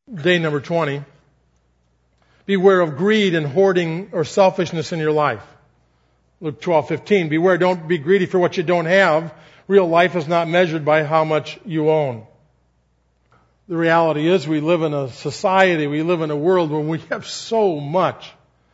Day number 20. Beware of greed and hoarding or selfishness in your life. Luke 12:15. Beware, don't be greedy for what you don't have. Real life is not measured by how much you own. The reality is we live in a society, we live in a world where we have so much.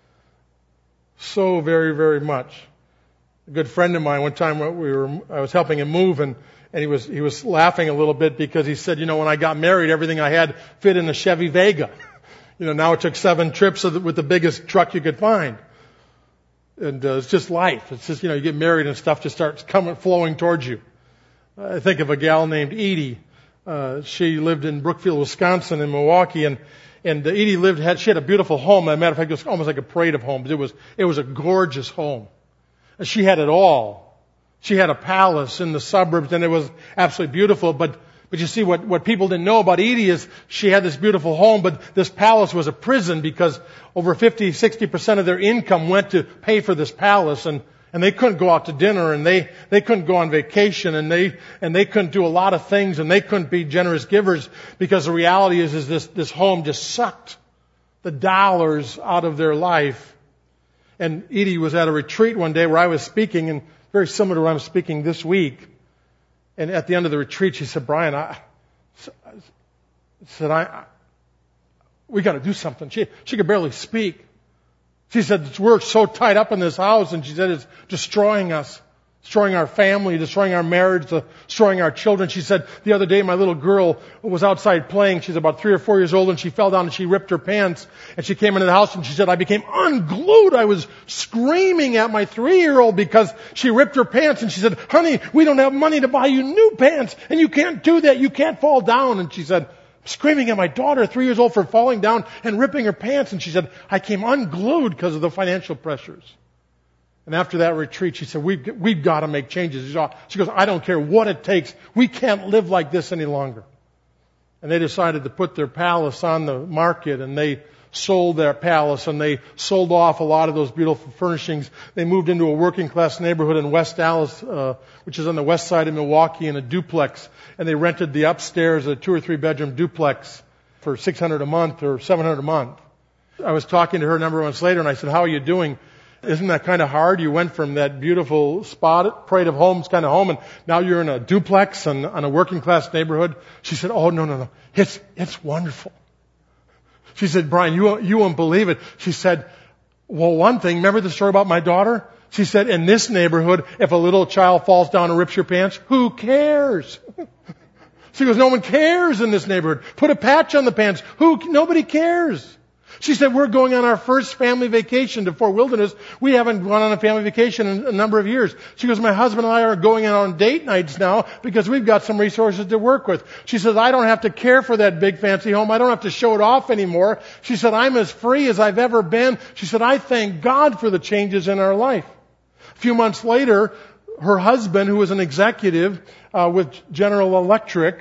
So very, very much. A good friend of mine, one time I was helping him move, and he was laughing a little bit because he said, when I got married, everything I had fit in a Chevy Vega. Now it took 7 trips with the biggest truck you could find. And it's just life. It's just, you get married and stuff just starts flowing towards you. I think of a gal named Edie. She lived in Brookfield, Wisconsin, in Milwaukee, and Edie she had a beautiful home. As a matter of fact, it was almost like a parade of homes. It was a gorgeous home. And she had it all. She had a palace in the suburbs, and it was absolutely beautiful. But you see, what people didn't know about Edie is she had this beautiful home, but this palace was a prison because over 50-60% of their income went to pay for this palace, and they couldn't go out to dinner, and they couldn't go on vacation, and they couldn't do a lot of things, and they couldn't be generous givers because the reality is this home just sucked the dollars out of their life. And Edie was at a retreat one day where I was speaking, and very similar to what I'm speaking this week. And at the end of the retreat, she said, "Brian, we got to do something." She could barely speak. She said, "We're so tied up in this house," and she said, "It's destroying us, destroying our family, destroying our marriage, destroying our children." She said, "The other day, my little girl was outside playing. She's about 3 or 4 years old, and she fell down and she ripped her pants. And she came into the house and she said, I became unglued. I was screaming at my 3-year-old because she ripped her pants. And she said, 'Honey, we don't have money to buy you new pants, and you can't do that. You can't fall down.' And she said, screaming at my daughter, 3 years old, for falling down and ripping her pants. And she said, I came unglued because of the financial pressures." And after that retreat, she said, we've got to make changes. She goes, "I don't care what it takes. We can't live like this any longer." And they decided to put their palace on the market, and they sold their palace, and they sold off a lot of those beautiful furnishings. They moved into a working class neighborhood in West Dallas, which is on the west side of Milwaukee, in a duplex. And they rented the upstairs, a 2 or 3 bedroom duplex, for $600 a month or $700 a month. I was talking to her a number of months later, and I said, "How are you doing? Isn't that kind of hard? You went from that beautiful spot, parade of homes kind of home, and now you're in a duplex and on a working class neighborhood." She said, "Oh, no. It's wonderful." She said, "Brian, you won't believe it." She said, "Well, one thing, remember the story about my daughter?" She said, "In this neighborhood, if a little child falls down and rips your pants, who cares?" She goes, "No one cares in this neighborhood. Put a patch on the pants. Nobody cares." She said, "We're going on our first family vacation to Fort Wilderness. We haven't gone on a family vacation in a number of years." She goes, "My husband and I are going out on date nights now because we've got some resources to work with." She says, "I don't have to care for that big fancy home. I don't have to show it off anymore." She said, "I'm as free as I've ever been." She said, "I thank God for the changes in our life." A few months later, her husband, who was an executive with General Electric,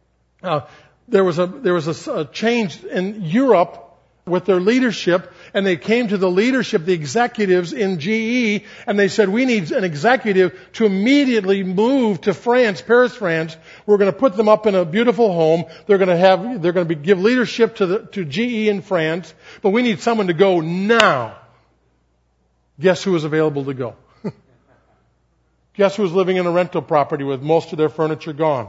there was a change in Europe with their leadership, and they came to the leadership, the executives in GE, and they said, "We need an executive to immediately move to France, Paris, France. We're going to put them up in a beautiful home. They're going to give leadership to GE in France, but we need someone to go now." Guess who was available to go? Guess who was living in a rental property with most of their furniture gone?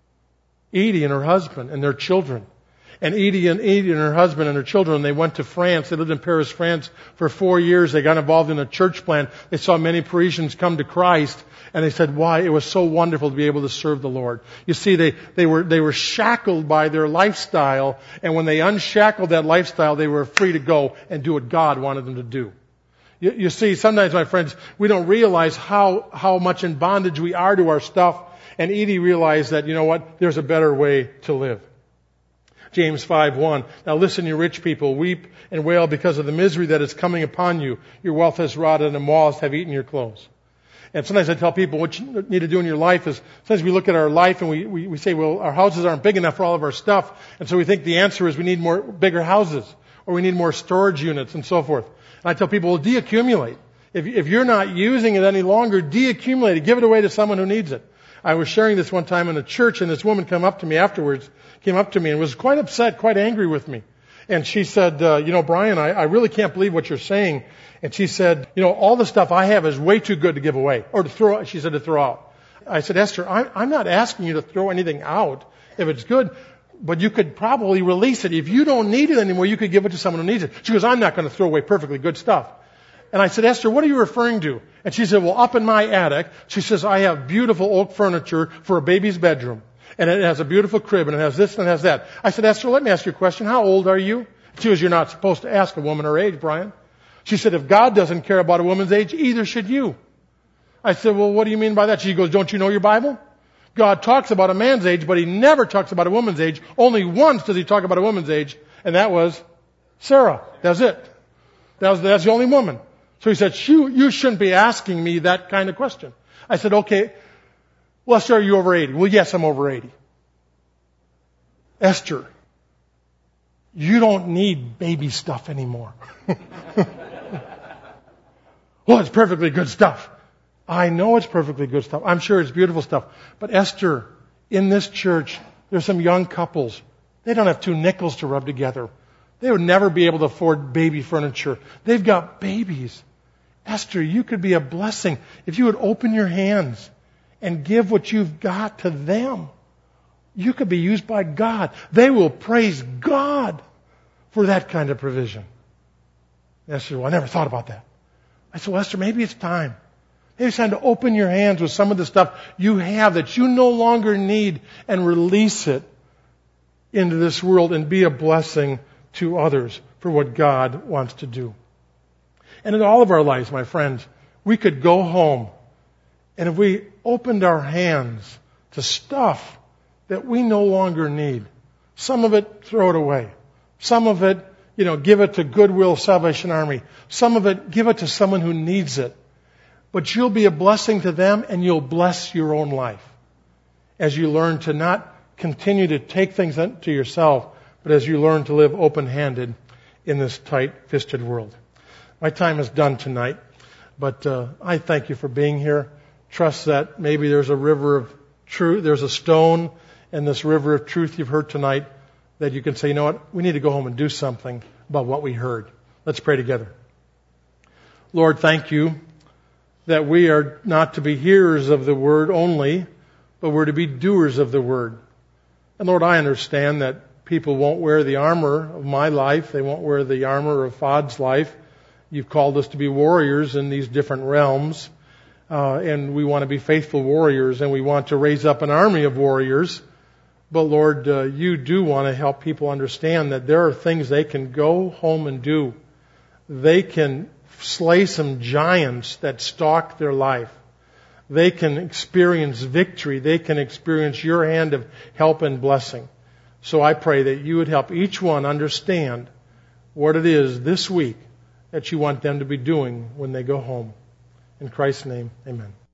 Edie and her husband and their children. And Edie and her husband and her children, they went to France. They lived in Paris, France for 4 years. They got involved in a church plant. They saw many Parisians come to Christ. And they said, "Why? It was so wonderful to be able to serve the Lord." You see, they were shackled by their lifestyle. And when they unshackled that lifestyle, they were free to go and do what God wanted them to do. You see, sometimes, my friends, we don't realize how much in bondage we are to our stuff. And Edie realized that, there's a better way to live. James 5:1. "Now listen, you rich people, weep and wail because of the misery that is coming upon you. Your wealth has rotted and moths have eaten your clothes." And sometimes I tell people what you need to do in your life is, sometimes we look at our life and we say, well, our houses aren't big enough for all of our stuff. And so we think the answer is we need bigger houses, or we need more storage units and so forth. And I tell people, well, deaccumulate. If you're not using it any longer, deaccumulate it. Give it away to someone who needs it. I was sharing this one time in a church, and this woman came up to me and was quite upset, quite angry with me. And she said, Brian, I really can't believe what you're saying. And she said, all the stuff I have is way too good to give away, or to throw out. I said, Esther, I'm not asking you to throw anything out if it's good, but you could probably release it. If you don't need it anymore, you could give it to someone who needs it. She goes, I'm not going to throw away perfectly good stuff. And I said, Esther, what are you referring to? And she said, well, up in my attic, she says, I have beautiful oak furniture for a baby's bedroom. And it has a beautiful crib, and it has this and it has that. I said, Esther, let me ask you a question. How old are you? She goes, you're not supposed to ask a woman her age, Brian. She said, if God doesn't care about a woman's age, either should you. I said, well, what do you mean by that? She goes, don't you know your Bible? God talks about a man's age, but he never talks about a woman's age. Only once does he talk about a woman's age, and that was Sarah. That's it. That's the only woman. So he said, you shouldn't be asking me that kind of question. I said, okay, well, Esther, are you over 80? Well, yes, I'm over 80. Esther, you don't need baby stuff anymore. Well, it's perfectly good stuff. I know it's perfectly good stuff. I'm sure it's beautiful stuff. But Esther, in this church, there's some young couples. They don't have 2 nickels to rub together. They would never be able to afford baby furniture. They've got babies. Esther, you could be a blessing if you would open your hands and give what you've got to them. You could be used by God. They will praise God for that kind of provision. Esther, well, I never thought about that. I said, well, Esther, maybe it's time. Maybe it's time to open your hands with some of the stuff you have that you no longer need and release it into this world and be a blessing to others for what God wants to do. And in all of our lives, my friends, we could go home, and if we opened our hands to stuff that we no longer need, some of it, throw it away. Some of it, give it to Goodwill Salvation Army. Some of it, give it to someone who needs it. But you'll be a blessing to them, and you'll bless your own life as you learn to not continue to take things to yourself, but as you learn to live open-handed in this tight-fisted world. My time is done tonight, but I thank you for being here. Trust that maybe there's a river of truth, there's a stone in this river of truth you've heard tonight that you can say, you know what, we need to go home and do something about what we heard. Let's pray together. Lord, thank you that we are not to be hearers of the word only, but we're to be doers of the word. And Lord, I understand that people won't wear the armor of my life. They won't wear the armor of Fod's life. You've called us to be warriors in these different realms. And we want to be faithful warriors, and we want to raise up an army of warriors. But Lord, you do want to help people understand that there are things they can go home and do. They can slay some giants that stalk their life. They can experience victory. They can experience your hand of help and blessing. So I pray that you would help each one understand what it is this week that you want them to be doing when they go home. In Christ's name, amen.